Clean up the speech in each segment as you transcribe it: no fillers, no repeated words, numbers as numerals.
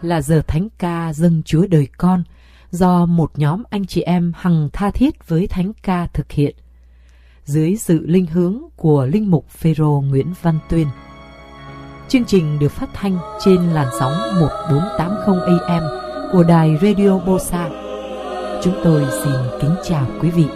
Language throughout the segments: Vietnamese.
là giờ thánh ca dâng Chúa đời con do một nhóm anh chị em hằng tha thiết với thánh ca thực hiện dưới sự linh hướng của linh mục Phêrô Nguyễn Văn Tuyên. Chương trình được phát thanh trên làn sóng 1480 AM của đài Radio Bosa. Chúng tôi xin kính chào quý vị.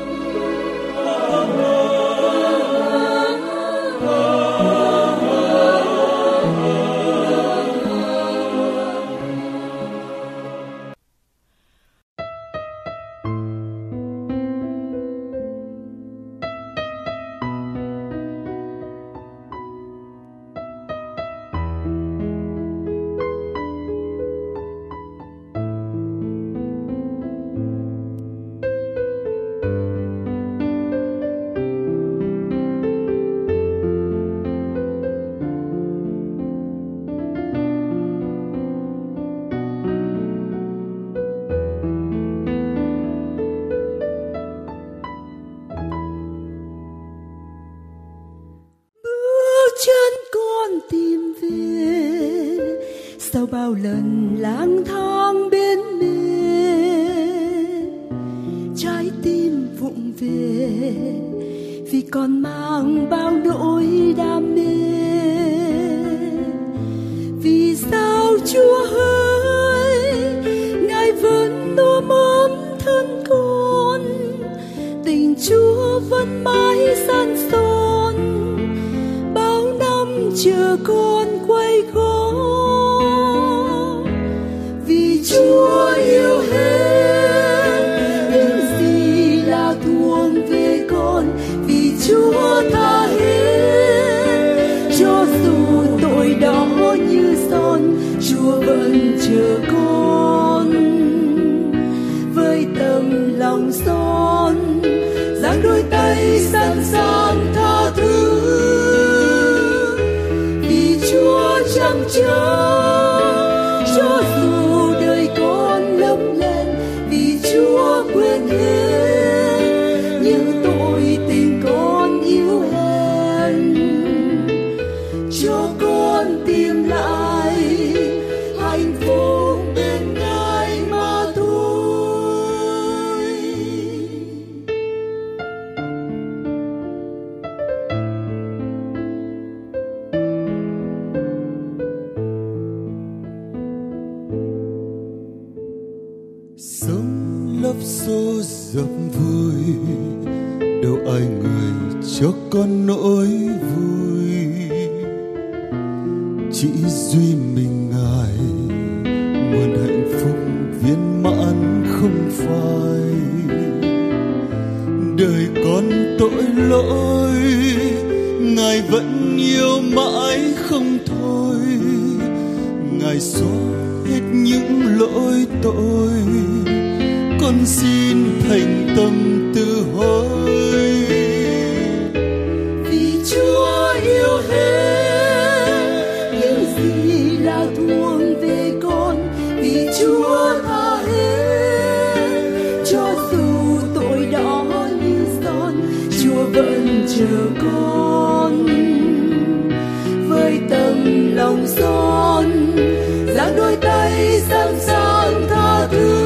Sau bao lần lang thang bên bề, trái tim vụng về vì còn mang bao nỗi đam mê. Vì sao Chúa hỡi, Ngài vẫn ôm ấm thân con, tình Chúa vẫn mãi san son, bao năm chờ con quay gót. Chúa yêu hết những gì là thuộc về con, vì Chúa tha hết cho dù tội đó như son. Chúa vẫn chờ con với tấm lòng son, dang đôi tay sẵn sàng tha thứ, vì Chúa chẳng chờ cho dù quên hết những tội tình con yêu hèn, cho con tìm lại hạnh phúc bên Ngài mà thôi. Lấp xô dập vui, đâu ai người cho con nỗi vui, chỉ duy mình Ngài nguồn hạnh phúc viên mãn không phai. Đời con tội lỗi, Ngài vẫn yêu mãi không thôi, Ngài xóa hết những lỗi tội. Con xin thành tâm tự hỏi, vì Chúa yêu hết những gì là thuộc về con, vì Chúa tha hết cho dù tội đó như son. Chúa vẫn chờ con với tấm lòng son, dang đôi tay sẵn sàng tha thứ,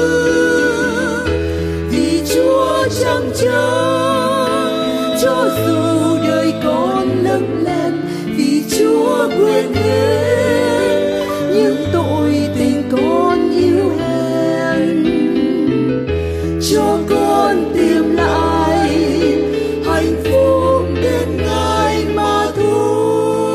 chẳng chờ cho dù đời con lấp lem, vì Chúa quên hết những tội tình con yêu hèn, cho con tìm lại hạnh phúc bên Ngài mà thôi.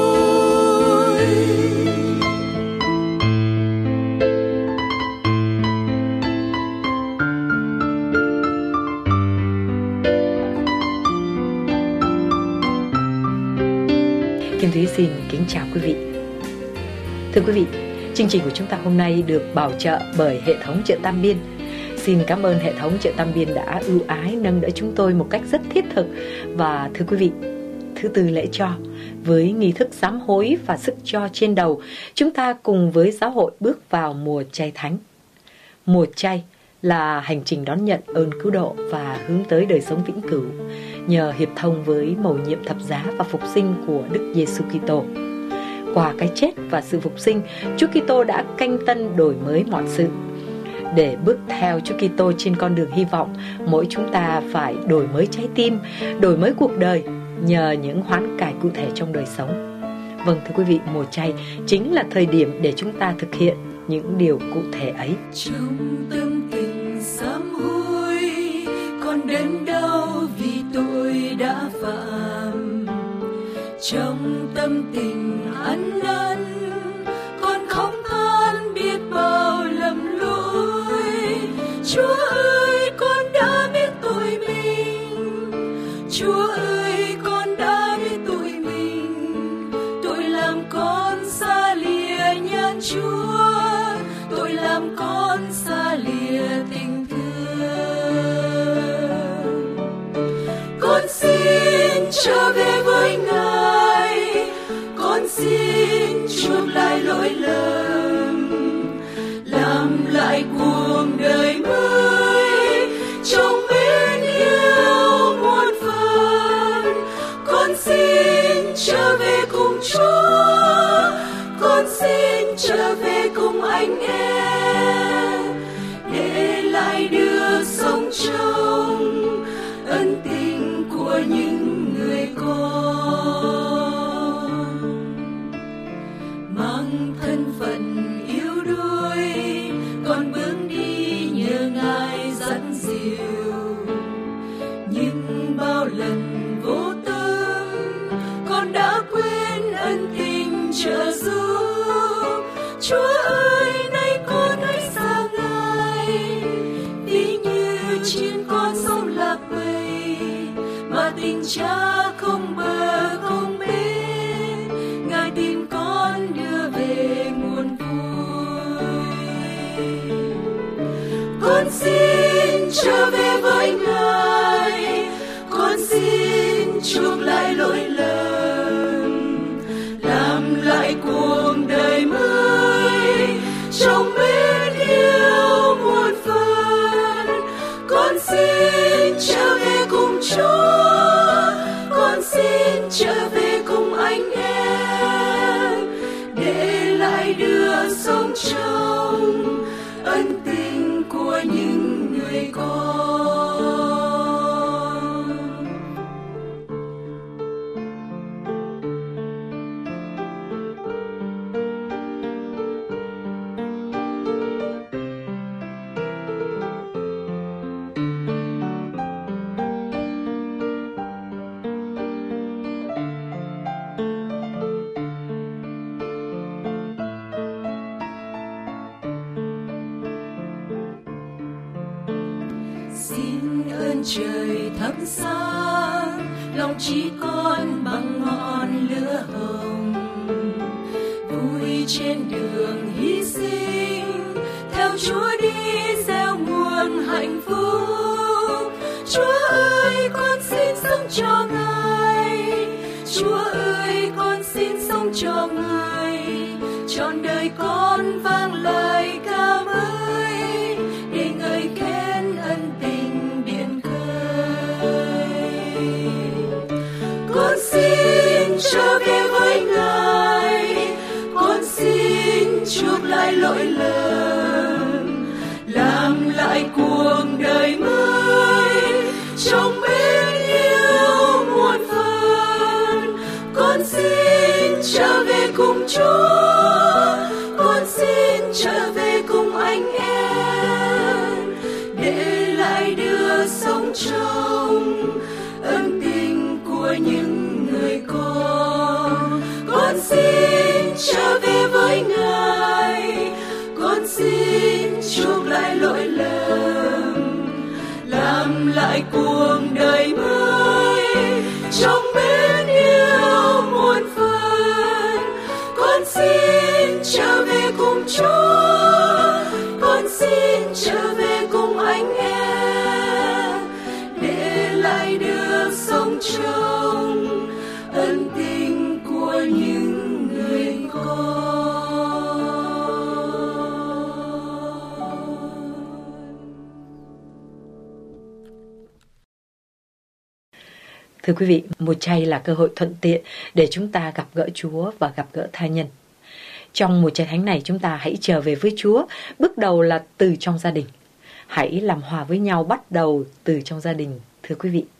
Kim Thúy xin kính chào quý vị. Thưa quý vị, chương trình của chúng ta hôm nay được bảo trợ bởi hệ thống chợ Tam Biên. Xin cảm ơn hệ thống chợ Tam Biên đã ưu ái nâng đỡ chúng tôi một cách rất thiết thực. Và thưa quý vị, thứ tư lễ cho, với nghi thức sám hối và sức cho trên đầu, chúng ta cùng với giáo hội bước vào mùa chay thánh. Mùa chay là hành trình đón nhận ơn cứu độ và hướng tới đời sống vĩnh cửu nhờ hiệp thông với mầu nhiệm thập giá và phục sinh của Đức Giêsu Kitô. Qua cái chết và sự phục sinh, Chúa Kitô đã canh tân đổi mới mọi sự. Để bước theo Chúa Kitô trên con đường hy vọng, mỗi chúng ta phải đổi mới trái tim, đổi mới cuộc đời nhờ những hoán cải cụ thể trong đời sống. Vâng, thưa quý vị, mùa chay chính là thời điểm để chúng ta thực hiện những điều cụ thể ấy. Trong tâm tình sám hối, con đến đâu vì tôi đã phạm. Trong tâm tình ăn năn, con khóc than biết bao lầm lỗi. Chúa ơi, con đã biết tội mình. Chúa ơi, con đã biết tội mình. Tôi làm con xa lìa nhan Chúa. Tôi làm con xa lìa tình thương. Con xin trở về với Ngài. Con xin chuộc lại lỗi lầm, làm lại cuộc đời mới trong mến yêu muôn phần. Con xin trở về cùng Chúa. Con xin trở về cùng anh em, để lại được sống trong ân tình của những người con. Mang thân phận yếu đuối, con bước đi nhờ Ngài dẫn dìu. Nhưng bao lần vô tâm, con đã quên ân tình trợ giúp. Chúa ơi, nay con cách xa Ngài, ví như chiên con sống lạc bầy, mà tình Cha không bờ không bến. Ngài tìm con đưa về nguồn vui. Con xin trở về với Ngài. Con xin chuộc lại lỗi lầm, làm lại cuộc đời mới trong mến yêu muôn phần. Con xin trở về cùng Chúa. Con xin trở về cùng anh em, để lại được sống trong ân tình của những người con. Xin ơn trời thắp sáng lòng trí con bằng ngọn lửa hồng, vui trên đường hy sinh theo Chúa đi gieo nguồn hạnh phúc. Chúa ơi, con xin sống cho Ngài. Chúa ơi, con xin sống cho Ngài. Trọn đời con vang lời ca mới, để ngợi khen ân tình biển khơi. Con xin trở về với Ngài. Con xin chuộc lại lỗi lầm, làm lại cuộc đời mới trong mến yêu muôn phần. Con xin trở về cùng Chúa. Con xin trở về cùng anh em, để lại được sống trong ân tình của những người con. Con xin trở về với Ngài. Con xin chuộc lại lỗi lầm, làm lại cuộc đời mới trong mến yêu muôn phần. Con xin trở về cùng Chúa. Con xin trở về cùng anh em, để lại được sống trong ân tình của những người con. Thưa quý vị, mùa chay là cơ hội thuận tiện để chúng ta gặp gỡ Chúa và gặp gỡ tha nhân. Trong mùa chay thánh này, chúng ta hãy trở về với Chúa, bước đầu là từ trong gia đình. Hãy làm hòa với nhau bắt đầu từ trong gia đình, thưa quý vị.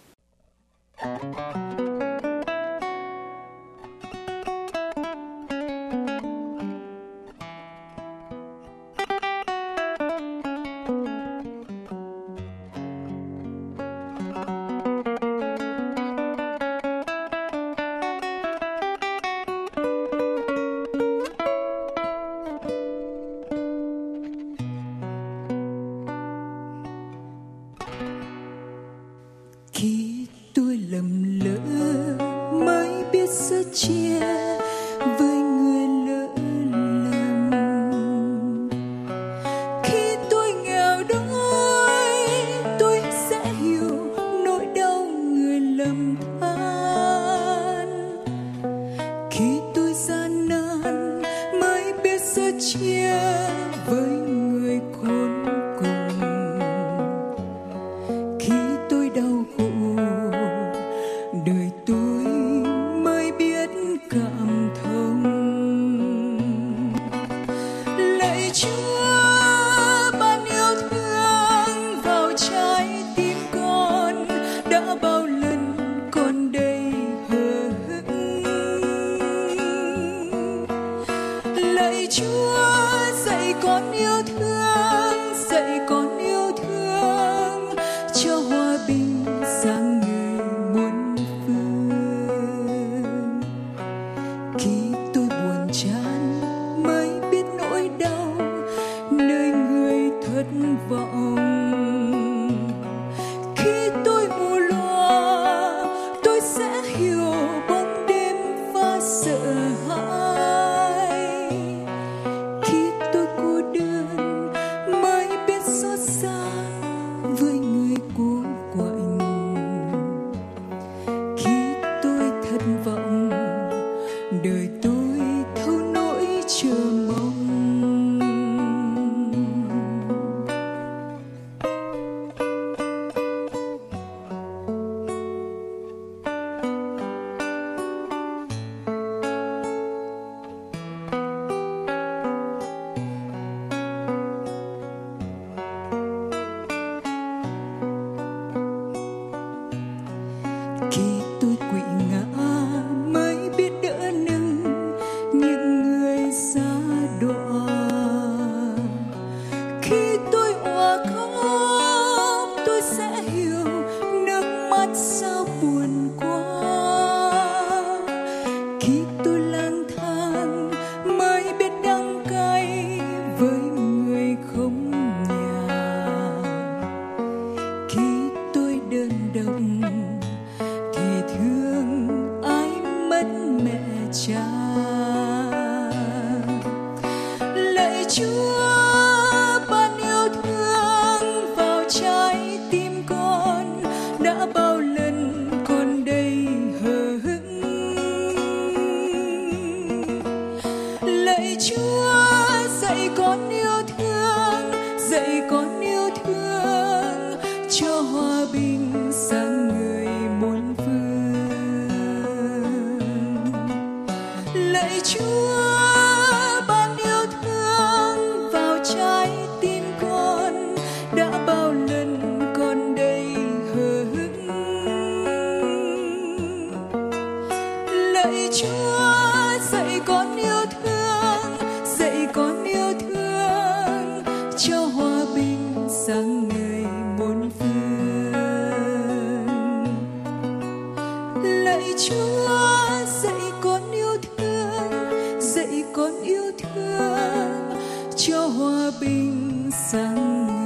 Khi tôi lầm lỡ mới biết sẻ chia với người lỡ lầm, khi tôi nghèo đói tôi sẽ hiểu nỗi đau người lầm than, khi tôi gian nan mới biết sẻ chia với người khốn cùng, khi tôi đau khổ đời tôi mới biết cảm thông. Lạy Chúa ban yêu thương vào trái tim con, đã bao lần con đây hờ hững. Lạy Chúa dạy con yêu thương, dạy con yêu thương, cho hòa bình sang người muôn phương. Khi tôi buồn chán mới biết nỗi đau nơi người thất vọng, khi tôi mù loa tôi sẽ hiểu bóng đêm và sợ hãi, khi tôi cô đơn mới biết xót xa với người cô quạnh, khi tôi thất vọng đời tôi thâu nỗi chờ mong. Khi tôi quỵ ngã mới biết đỡ nâng những người xa đọa, khi tôi òa khóc tôi sẽ hiểu nước mắt sao buồn quá, khi tôi lang thang mới biết đắng cay với người không nhà, khi tôi đơn độc thì thương ai mất mẹ cha. Lạy Chúa ban yêu thương vào trái tim con, đã bao lần con đây hờ hững. Lạy Chúa dạy con yêu thương, dạy con yêu thương, cho hòa bình sang người muôn phương. Lạy Chúa ban yêu thương vào trái tim con, đã bao lần con đây hờ hững. Lạy Chúa dạy con yêu thương, dạy con yêu thương, cho hòa bình sang người muôn phương. Lạy Chúa dạy con yêu thương, dạy con yêu thương, cho hòa bình sang người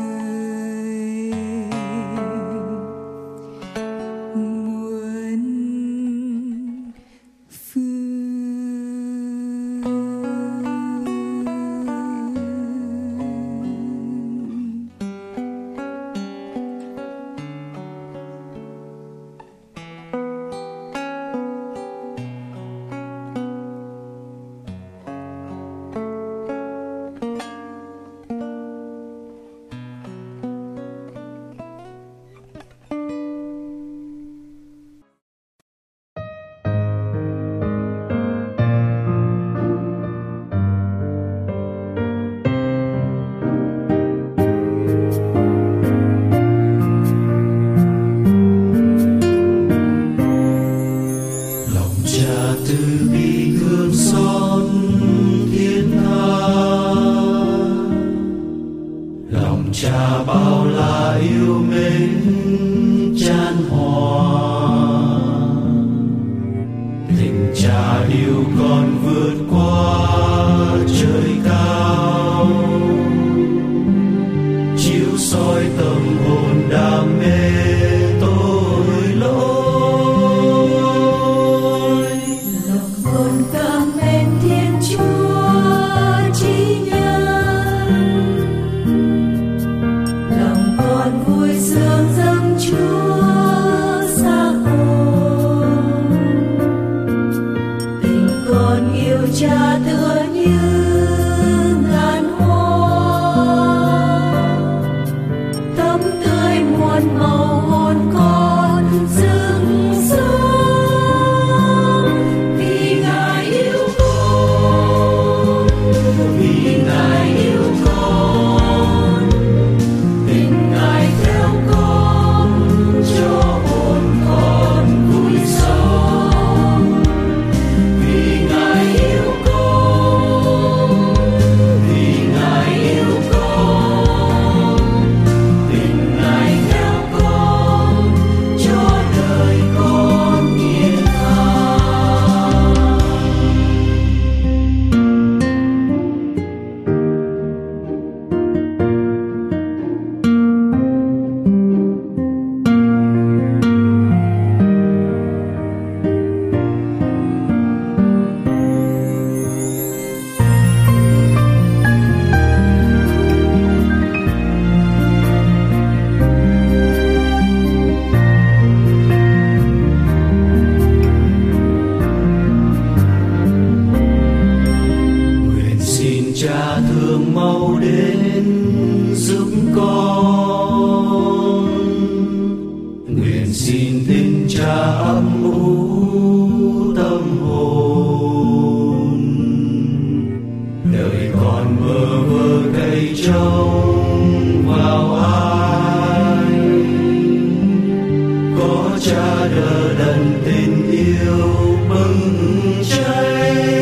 muôn phương. cha ấm ú tâm hồn. Đời còn bơ vơ cây trông vào ai, có cha đỡ đần tình yêu bừng cháy.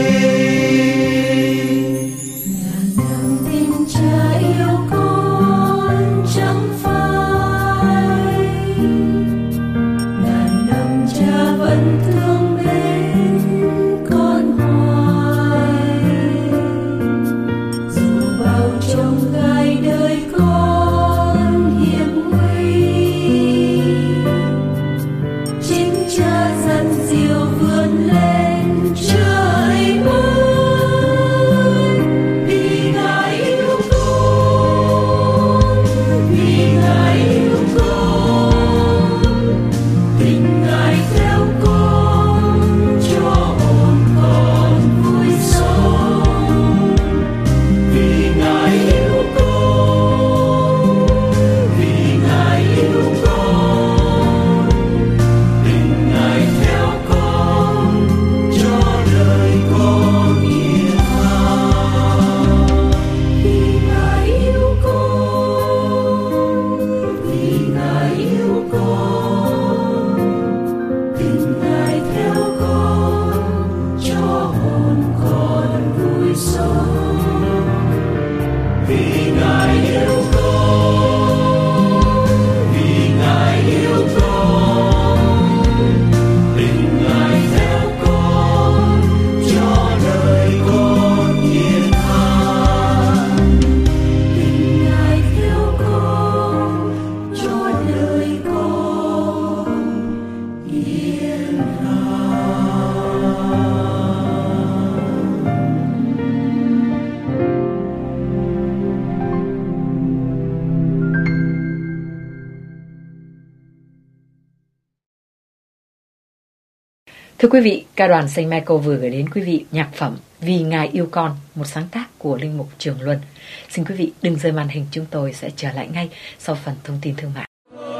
Thưa quý vị, ca đoàn Saint Michael vừa gửi đến quý vị nhạc phẩm Vì Ngài Yêu Con, một sáng tác của Linh mục Trường Luân. Xin quý vị đừng rời màn hình, chúng tôi sẽ trở lại ngay sau phần thông tin thương mại.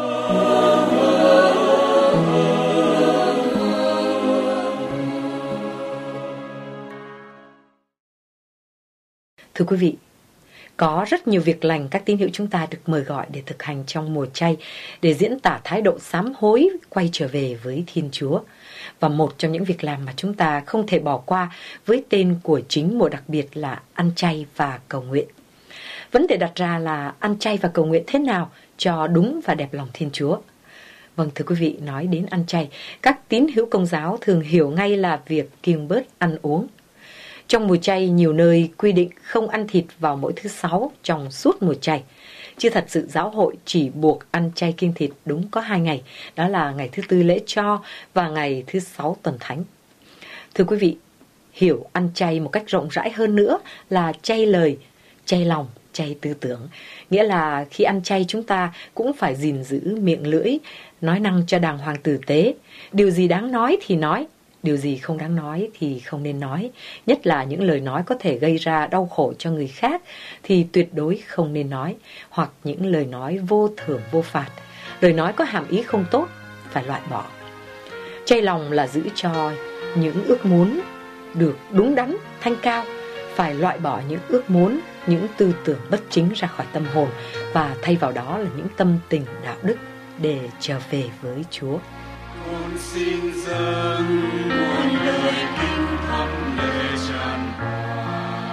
Thưa quý vị, có rất nhiều việc lành các tín hữu chúng ta được mời gọi để thực hành trong mùa chay, để diễn tả thái độ sám hối quay trở về với Thiên Chúa. Và một trong những việc làm mà chúng ta không thể bỏ qua với tên của chính mùa đặc biệt là ăn chay và cầu nguyện. Vấn đề đặt ra là ăn chay và cầu nguyện thế nào cho đúng và đẹp lòng Thiên Chúa. Vâng, thưa quý vị, nói đến ăn chay, các tín hữu Công giáo thường hiểu ngay là việc kiêng bớt ăn uống. Trong mùa chay, nhiều nơi quy định không ăn thịt vào mỗi thứ Sáu trong suốt mùa chay. Chứ thật sự giáo hội chỉ buộc ăn chay kiêng thịt đúng có 2 ngày, đó là ngày thứ Tư lễ cho và ngày thứ Sáu tuần thánh. Thưa quý vị, hiểu ăn chay một cách rộng rãi hơn nữa là chay lời, chay lòng, chay tư tưởng. Nghĩa là khi ăn chay chúng ta cũng phải gìn giữ miệng lưỡi, nói năng cho đàng hoàng tử tế. Điều gì đáng nói thì nói, điều gì không đáng nói thì không nên nói. Nhất là những lời nói có thể gây ra đau khổ cho người khác thì tuyệt đối không nên nói. Hoặc những lời nói vô thưởng vô phạt, lời nói có hàm ý không tốt, phải loại bỏ. Chay lòng là giữ cho những ước muốn được đúng đắn, thanh cao. Phải loại bỏ những ước muốn, những tư tưởng bất chính ra khỏi tâm hồn, và thay vào đó là những tâm tình đạo đức để trở về với Chúa. Con xin dâng muôn lời kính thăm lễ tràn hòa.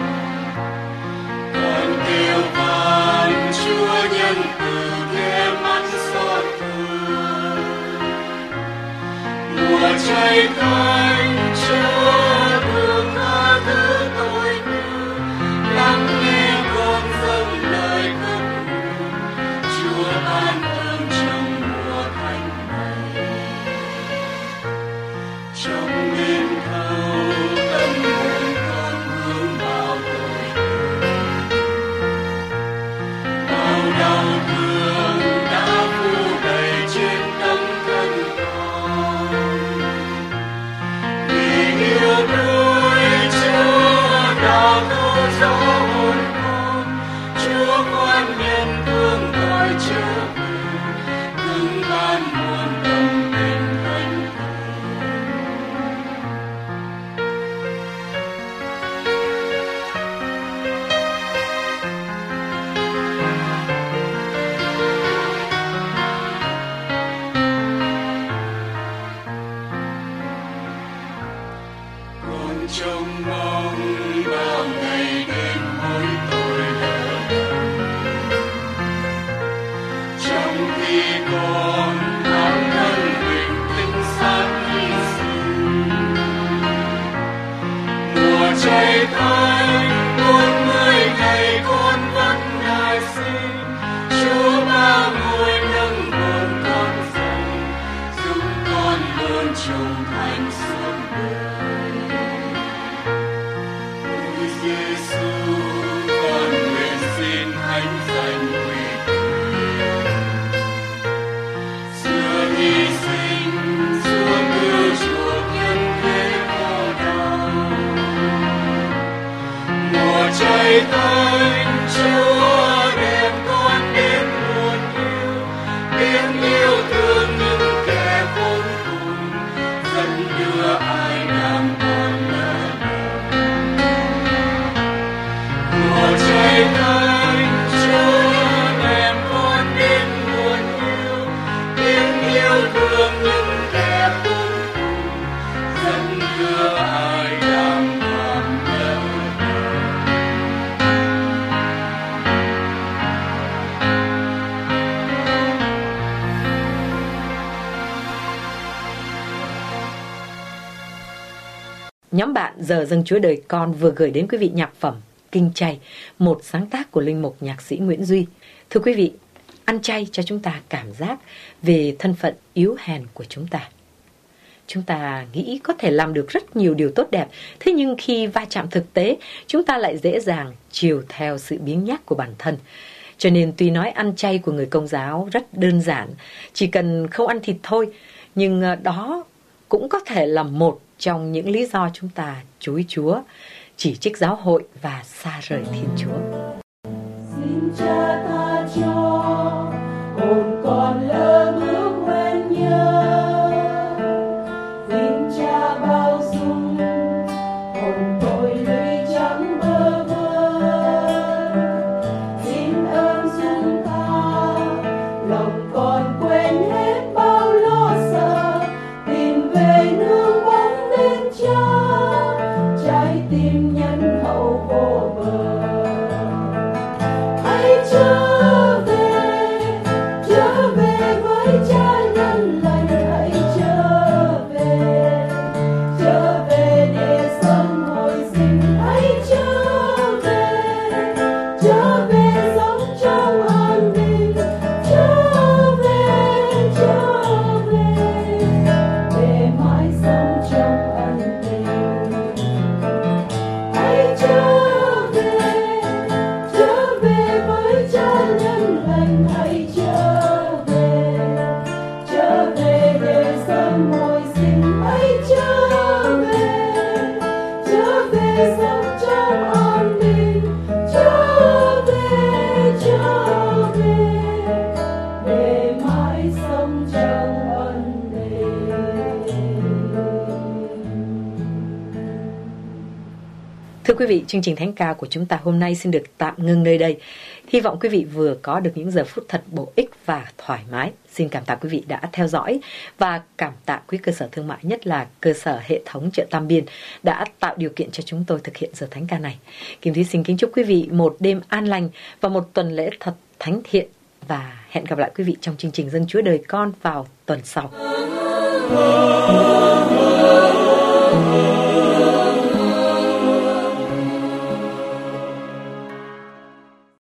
Con kêu van Chúa nhân từ khe mắt xót thương. Mùa chay thánh Chúa thương tha thứ tội lỗi, lắng nghe con dâng lời khấn nguyện. Chúa ban ơn trong mùa thánh này. Trong đêm thâu tâm hồn con hướng bao tội lỗi, bao đau thương đã phủ đầy trên tấm thân con. trồng thành suốt đời. Ôi Giêsu, con nguyện xin thánh danh quy quyền, xưa hy sinh xuống cứu chuộc nhân thế khổ đau. Mùa cháy thánh Chúa đem con đến muôn yêu, tiếng yêu thương những kẻ khốn cùng, dẫn đưa ai đang còn lỡ làng. Mùa cháy thánh Chúa đem con đến muôn yêu, tiếng yêu thương những kẻ khốn cùng, dẫn đưa ai đang còn lỡ làng. Nhóm bạn Giờ Dâng Chúa Đời Con vừa gửi đến quý vị nhạc phẩm Kinh Chay, một sáng tác của linh mục nhạc sĩ Nguyễn Duy. Thưa quý vị, ăn chay cho chúng ta cảm giác về thân phận yếu hèn của chúng ta. Chúng ta nghĩ có thể làm được rất nhiều điều tốt đẹp, thế nhưng khi va chạm thực tế, chúng ta lại dễ dàng chiều theo sự biếng nhác của bản thân. Cho nên tuy nói ăn chay của người Công giáo rất đơn giản, chỉ cần không ăn thịt thôi, nhưng đó cũng có thể là một trong những lý do chúng ta chối Chúa, chỉ trích giáo hội và xa rời Thiên Chúa. Xin Cha tha cho hồn còn lỡ bước quên nhớ, xin Cha bao dung hồn tội lụy chẳng bơ vơ, xin ơn dung tha lòng còn quên hết bao lo sợ, tìm về nương bóng bên Cha, trái tim nhân hậu vô bờ. Hãy trở về với Cha nhân lành, hãy trở về để sống hồi sinh, hãy trở về sống trong an bình, trở về để mãi sống trong an bình. Hãy trở về với Cha nhân lành, hãy trở về để sớm hồi sinh, hãy trở về sống trong an bình, trở về để mãi sống trong ân bình. Thưa quý vị, chương trình Thánh ca của chúng ta hôm nay xin được tạm ngưng nơi đây. Hy vọng quý vị vừa có được những giờ phút thật bổ ích và thoải mái. Xin cảm tạ quý vị đã theo dõi và cảm tạ quý cơ sở thương mại, nhất là cơ sở hệ thống chợ Tam Biên đã tạo điều kiện cho chúng tôi thực hiện giờ Thánh ca này. Kim Thúy xin kính chúc quý vị một đêm an lành và một tuần lễ thật thánh thiện, và hẹn gặp lại quý vị trong chương trình Dâng Chúa Đời Con vào tuần sau.